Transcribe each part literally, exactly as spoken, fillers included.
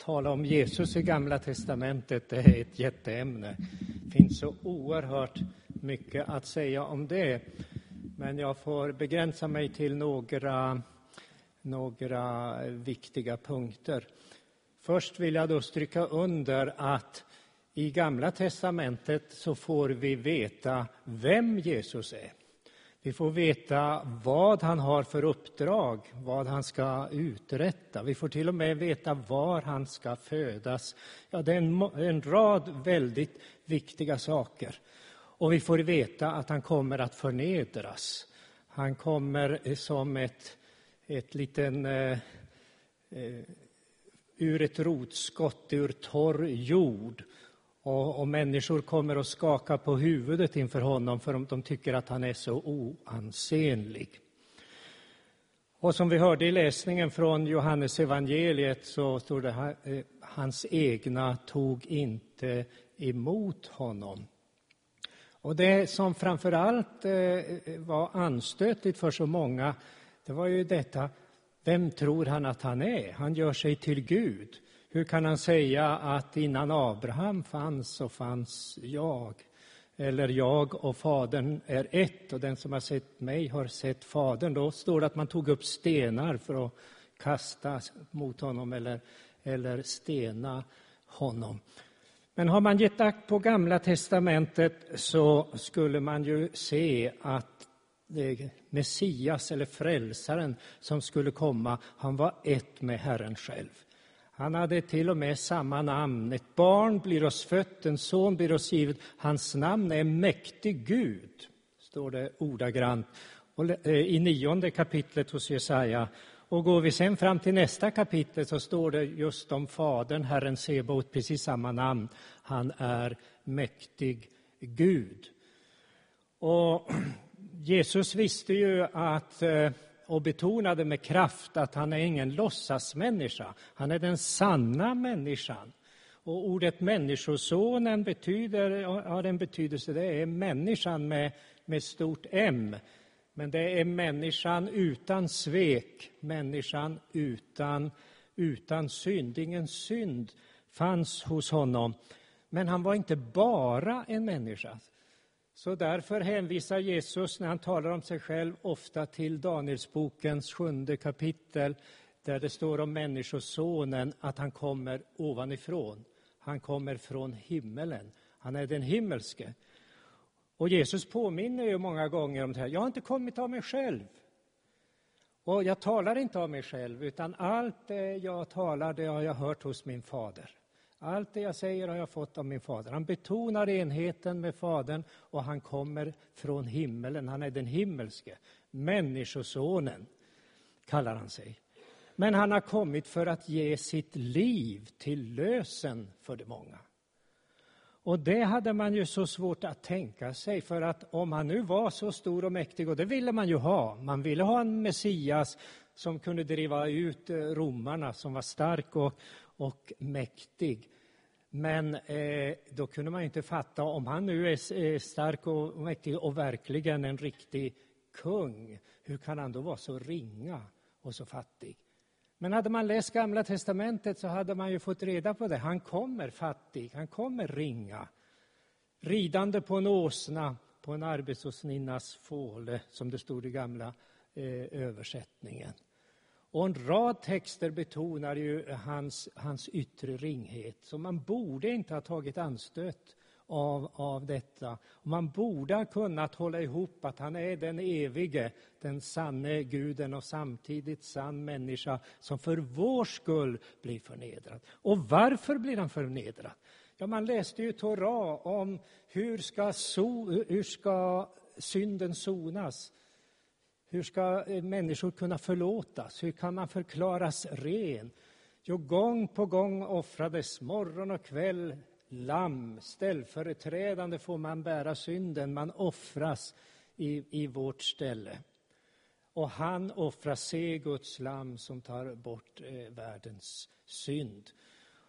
tala om Jesus i Gamla testamentet, det är ett jätteämne. Det finns så oerhört mycket att säga om det. Men jag får begränsa mig till några, några viktiga punkter. Först vill jag då stryka under att i Gamla testamentet så får vi veta vem Jesus är. Vi får veta vad han har för uppdrag, vad han ska uträtta. Vi får till och med veta var han ska födas. Ja, det är en, en rad väldigt viktiga saker. Och vi får veta att han kommer att förnedras. Han kommer som ett, ett liten, eh, eh, ur ett rotskott, ur torr jord. Och, och människor kommer att skaka på huvudet inför honom för de tycker att han är så oansenlig. Och som vi hörde i läsningen från Johannes evangeliet så står det här, eh, hans egna tog inte emot honom. Och det som framförallt eh, var anstötligt för så många, det var ju detta, vem tror han att han är? Han gör sig till Gud. Hur kan han säga att innan Abraham fanns så fanns jag? Eller jag och fadern är ett och den som har sett mig har sett fadern. Då står det att man tog upp stenar för att kasta mot honom eller, eller stena honom. Men har man gett akt på Gamla testamentet så skulle man ju se att Messias eller frälsaren som skulle komma, han var ett med Herren själv. Han hade till och med samma namn. Ett barn blir oss fött, en son blir oss givet. Hans namn är mäktig Gud, står det ordagrant i nionde kapitlet hos Jesaja. Och går vi sen fram till nästa kapitel så står det just om fadern, Herren Sebaot, precis samma namn. Han är mäktig Gud. Och Jesus visste ju att, och betonade med kraft att han är ingen låtsasmänniska. Han är den sanna människan. Och ordet människosonen betyder, har en betydelse, det är människan med, med stort M. Men det är människan utan svek, människan utan, utan synd. Ingen synd fanns hos honom. Men han var inte bara en människa. Så därför hänvisar Jesus när han talar om sig själv ofta till Danielsbokens sjunde kapitel. Där det står om människosonen att han kommer ovanifrån. Han kommer från himmelen. Han är den himmelske. Och Jesus påminner ju många gånger om det här. Jag har inte kommit av mig själv. Och jag talar inte av mig själv. Utan allt det jag talar, det har jag hört hos min fader. Allt det jag säger har jag fått av min fader. Han betonar enheten med fadern. Och han kommer från himmelen. Han är den himmelske. Människosonen kallar han sig. Men han har kommit för att ge sitt liv till lösen för de många. Och det hade man ju så svårt att tänka sig, för att om han nu var så stor och mäktig, och det ville man ju ha. Man ville ha en Messias som kunde driva ut romarna, som var stark och, och mäktig. Men eh, då kunde man ju inte fatta, om han nu är, är stark och mäktig och verkligen en riktig kung, hur kan han då vara så ringa och så fattig? Men hade man läst Gamla testamentet så hade man ju fått reda på det. Han kommer fattig, han kommer ringa. Ridande på en åsna, på en arbetsåsninnas fåle, som det stod i gamla eh, översättningen. Och en rad texter betonar ju hans, hans yttre ringhet. Så man borde inte ha tagit anstöt av, av detta. Och man borde ha kunnat hålla ihop att han är den evige, den sanne guden och samtidigt sann människa som för vår skull blir förnedrad. Och varför blir han förnedrad? Ja, man läste ju Torah om hur ska, so, hur ska synden sonas. Hur ska människor kunna förlåtas? Hur kan man förklaras ren? Jo, gång på gång offrades morgon och kväll lamm, ställföreträdande får man bära synden, man offras i, i vårt ställe. Och han offras, se Guds lamm som tar bort eh, världens synd.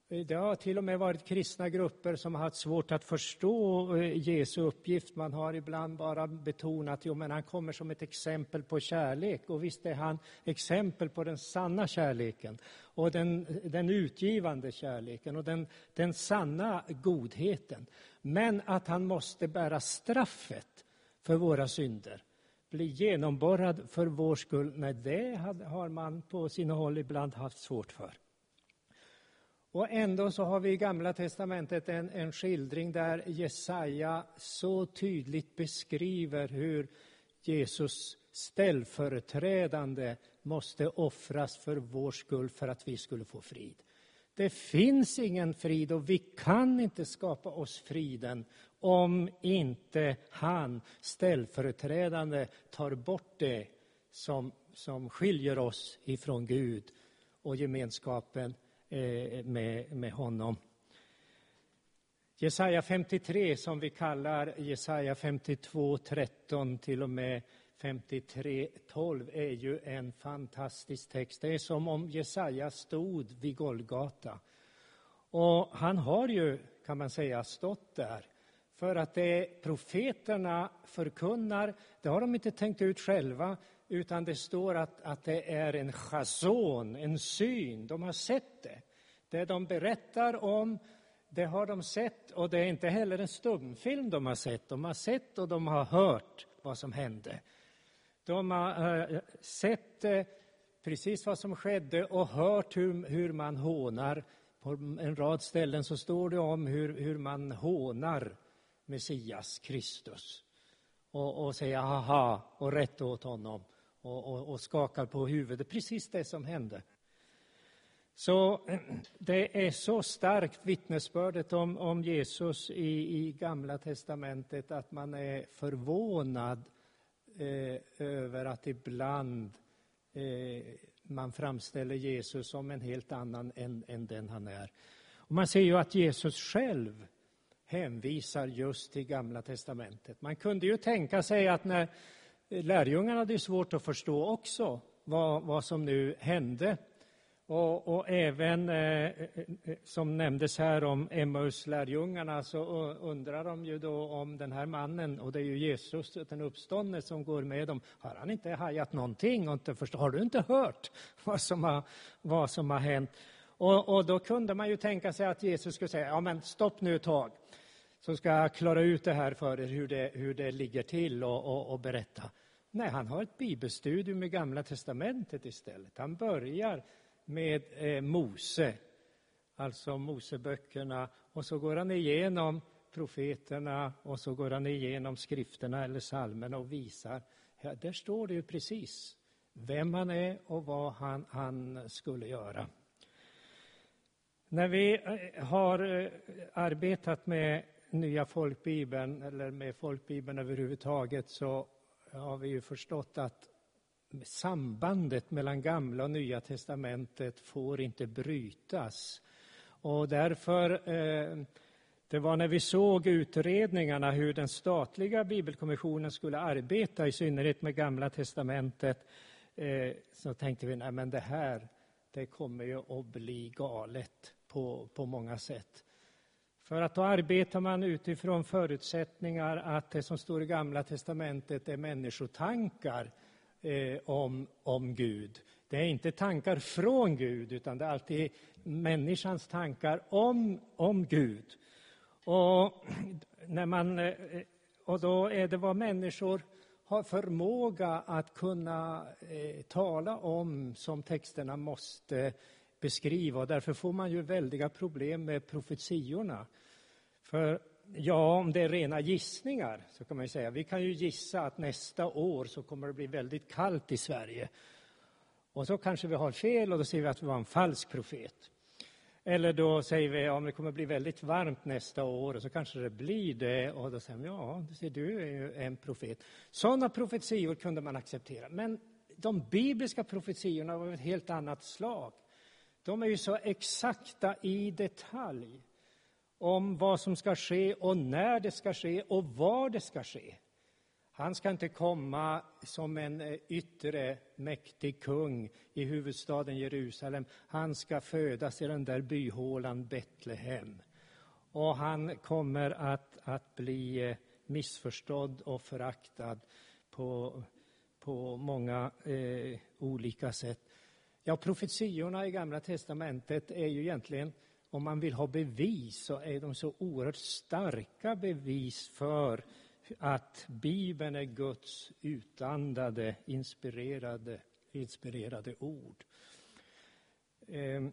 Det har till och med varit kristna grupper som har haft svårt att förstå Jesu uppgift. Man har ibland bara betonat att men han kommer som ett exempel på kärlek. Och visst är han exempel på den sanna kärleken och den, den utgivande kärleken och den, den sanna godheten. Men att han måste bära straffet för våra synder, bli genomborrad för vår skull, nej, det har man på sina håll ibland haft svårt för. Och ändå så har vi i Gamla testamentet en, en skildring där Jesaja så tydligt beskriver hur Jesus ställföreträdande måste offras för vår skull för att vi skulle få frid. Det finns ingen frid och vi kan inte skapa oss friden om inte han ställföreträdande tar bort det som, som skiljer oss ifrån Gud och gemenskapen Med, med honom. Jesaja femtiotre, som vi kallar Jesaja femtiotvå tretton till och med femtiotre tolv, är ju en fantastisk text. Det är som om Jesaja stod vid Golgata. Och han har ju, kan man säga, stått där. För att det profeterna förkunnar, det har de inte tänkt ut själva, utan det står att, att det är en chason, en syn. De har sett det. Det de berättar om, det har de sett. Och det är inte heller en stumfilm de har sett. De har sett och de har hört vad som hände. De har uh, sett uh, precis vad som skedde och hört hur, hur man hånar. På en rad ställen så står det om hur, hur man hånar Messias, Kristus. Och, och säger haha och rätt åt honom. Och, och, och skakar på huvudet. Precis det som hände. Så det är så starkt vittnesbördet om, om Jesus i, i Gamla testamentet att man är förvånad eh, över att ibland eh, man framställer Jesus som en helt annan än, än den han är. Och man ser ju att Jesus själv hänvisar just till Gamla testamentet. Man kunde ju tänka sig att när lärjungarna hade svårt att förstå också vad, vad som nu hände. Och, och även eh, som nämndes här om Emmaus lärjungarna, så undrar de ju då om den här mannen, och det är ju Jesus, den uppståndne, som går med dem. Har han inte hajat någonting och inte förstå? Har du inte hört vad som har, vad som har hänt? Och, och då kunde man ju tänka sig att Jesus skulle säga, ja men stopp nu ett tag. Så ska jag klara ut det här för er, hur det, hur det ligger till och, och, och berätta. Nej, han har ett bibelstudium i Gamla testamentet istället. Han börjar med eh, Mose, alltså Moseböckerna, och så går han igenom profeterna och så går han igenom skrifterna eller psalmerna och visar, ja, där står det ju precis vem han är och vad han, han skulle göra. När vi har arbetat med nya folkbibeln eller med folkbibeln överhuvudtaget, så har vi ju förstått att sambandet mellan Gamla och Nya testamentet får inte brytas. Och därför, eh, det var när vi såg utredningarna hur den statliga bibelkommissionen skulle arbeta, i synnerhet med Gamla testamentet, eh, så tänkte vi, nej men det här, det kommer ju att bli galet på, på många sätt. För att då arbetar man utifrån förutsättningar att det som står i Gamla testamentet är människotankar eh, om, om Gud. Det är inte tankar från Gud, utan det är alltid människans tankar om, om Gud. Och, när man, eh, och då är det vad människor har förmåga att kunna eh, tala om som texterna måste beskriva. Och därför får man ju väldiga problem med profetiorna. För ja, om det är rena gissningar så kan man ju säga, vi kan ju gissa att nästa år så kommer det bli väldigt kallt i Sverige. Och så kanske vi har fel och då säger vi att vi var en falsk profet. Eller då säger vi, ja, det kommer bli väldigt varmt nästa år och så kanske det blir det. Och då säger vi, ja, du ser, du är ju en profet. Sådana profetior kunde man acceptera. Men de bibliska profetiorna var ett helt annat slag. De är ju så exakta i detalj om vad som ska ske och när det ska ske och var det ska ske. Han ska inte komma som en yttre mäktig kung i huvudstaden Jerusalem. Han ska födas i den där byhålan Betlehem. Och han kommer att, att bli missförstådd och föraktad på, på många eh, olika sätt. Ja, profetiorna i Gamla testamentet är ju egentligen, om man vill ha bevis, så är de så oerhört starka bevis för att Bibeln är Guds utandade, inspirerade, inspirerade ord. Eh,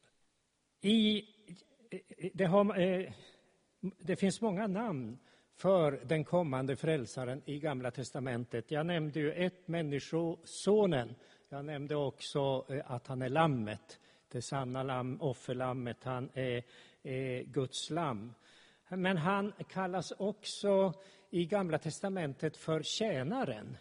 i, det, har, eh, det finns många namn för den kommande frälsaren i Gamla testamentet. Jag nämnde ju ett, människosonen. Jag nämnde också att han är lammet, det sanna lamm, offerlammet. Han är, är Guds lamm. Men han kallas också i Gamla testamentet för tjänaren.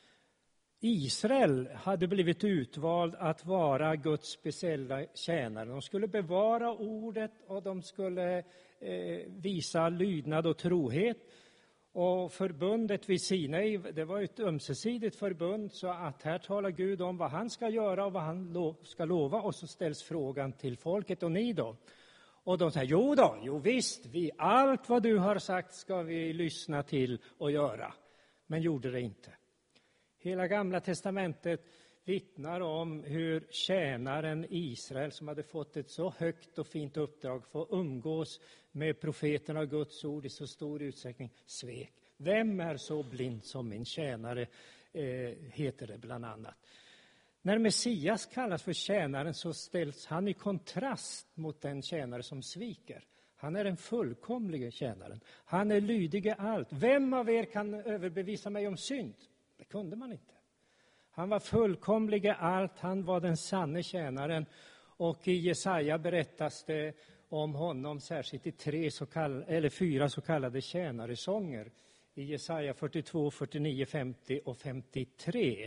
Israel hade blivit utvald att vara Guds speciella tjänare. De skulle bevara ordet och de skulle eh, visa lydnad och trohet. Och förbundet vid Sinai, det var ett ömsesidigt förbund, så att här talar Gud om vad han ska göra och vad han lo- ska lova, och så ställs frågan till folket: och ni då? Och de säger: jo då, jo visst, vi, allt vad du har sagt ska vi lyssna till och göra. Men gjorde det inte. Hela Gamla testamentet vittnar om hur tjänaren Israel, som hade fått ett så högt och fint uppdrag, får umgås med profeterna och Guds ord i så stor utsträckning, svek. Vem är så blind som min tjänare, eh, heter det bland annat. När Messias kallas för tjänaren så ställs han i kontrast mot den tjänare som sviker. Han är den fullkomlige tjänaren. Han är lydig i allt. Vem av er kan överbevisa mig om synd? Det kunde man inte. Han var fullkomlig i allt. Han var den sanne tjänaren. Och i Jesaja berättas det om honom särskilt i tre så kall- eller fyra så kallade tjänaresånger. I Jesaja fyrtiotvå, fyrtionio, femtio och femtiotre.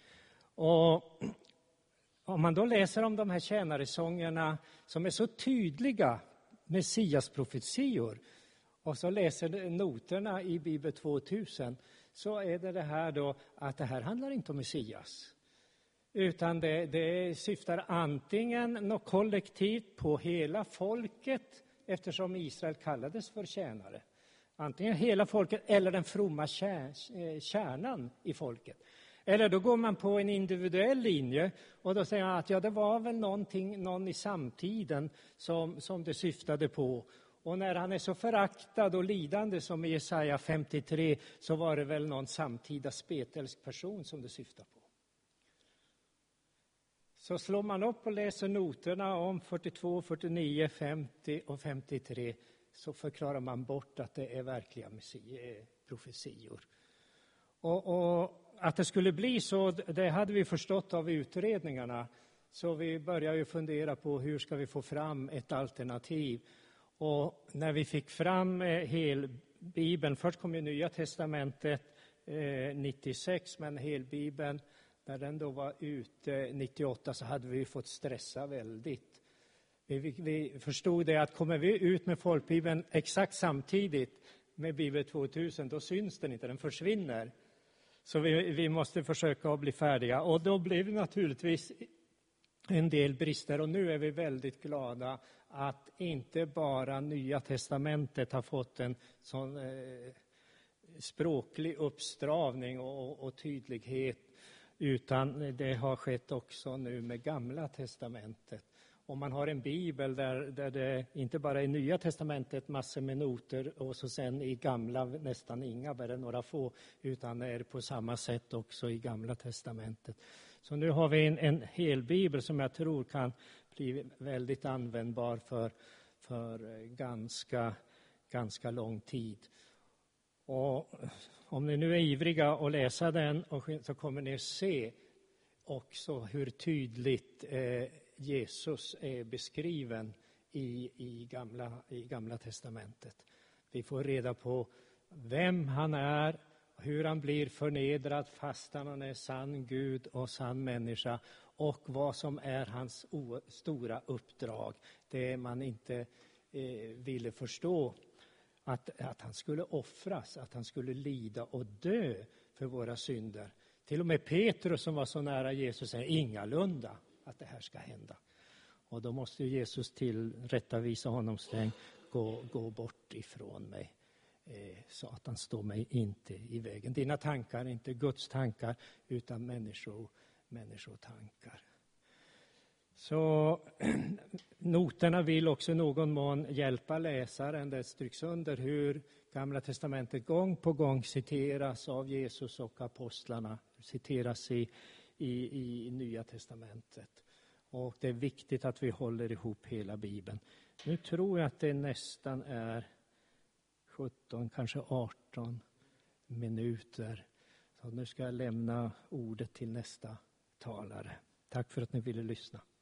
Och om man då läser om de här tjänaresångerna som är så tydliga Messias profetior, och så läser noterna i Bibel tvåtusen, så är det det här då att det här handlar inte om Messias. Utan det, det syftar antingen något kollektivt på hela folket, eftersom Israel kallades för tjänare. Antingen hela folket eller den fromma kär, kärnan i folket. Eller då går man på en individuell linje och då säger man att ja, det var väl någonting, någon i samtiden som, som det syftade på. Och när han är så föraktad och lidande som i Jesaja femtiotre, så var det väl någon samtida spetälsk person som det syftar på. Så slår man upp och läser noterna om fyrtiotvå, fyrtionio, femtio och femtiotre, så förklarar man bort att det är verkliga profetior. Och, och att det skulle bli så, det hade vi förstått av utredningarna. Så vi började ju fundera på hur ska vi få fram ett alternativ. Och när vi fick fram helbibeln, först kom ju Nya testamentet eh, nittiosex, men helbibeln, när den då var ute nittioåtta, så hade vi fått stressa väldigt. Vi, vi, vi förstod det att kommer vi ut med folkbibeln exakt samtidigt med Bibel tvåtusen, då syns den inte, den försvinner. Så vi, vi måste försöka att bli färdiga. Och då blev det naturligtvis en del brister. Och nu är vi väldigt glada att inte bara Nya testamentet har fått en sån eh, språklig uppstravning och, och tydlighet. Utan det har skett också nu med Gamla testamentet. Om man har en bibel där, där det inte bara är Nya testamentet, massor med noter, och så sen i Gamla nästan inga, bara några få, utan det är på samma sätt också i Gamla testamentet. Så nu har vi en, en hel bibel som jag tror kan bli väldigt användbar för, för ganska, ganska lång tid. Och om ni nu är ivriga att läsa den, och så kommer ni se också hur tydligt eh, Jesus är beskriven i, i, gamla, i gamla testamentet. Vi får reda på vem han är, hur han blir förnedrad fast han är sann Gud och sann människa, och vad som är hans o- stora uppdrag. Det man inte eh, ville förstå, att, att han skulle offras, att han skulle lida och dö för våra synder. Till och med Petrus som var så nära Jesus säger ingalunda att det här ska hända. Och då måste Jesus tillrättavisa honom sträng. Gå, gå bort ifrån mig. Eh, Satan, stå mig inte i vägen. Dina tankar är inte Guds tankar utan människo, människotankar. Så noterna vill också i någon mån hjälpa läsaren. Det stryks under hur Gamla testamentet gång på gång citeras av Jesus och apostlarna. Citeras i, i, i Nya testamentet. Och det är viktigt att vi håller ihop hela Bibeln. Nu tror jag att det nästan är sjutton, kanske arton minuter. Så nu ska jag lämna ordet till nästa talare. Tack för att ni ville lyssna.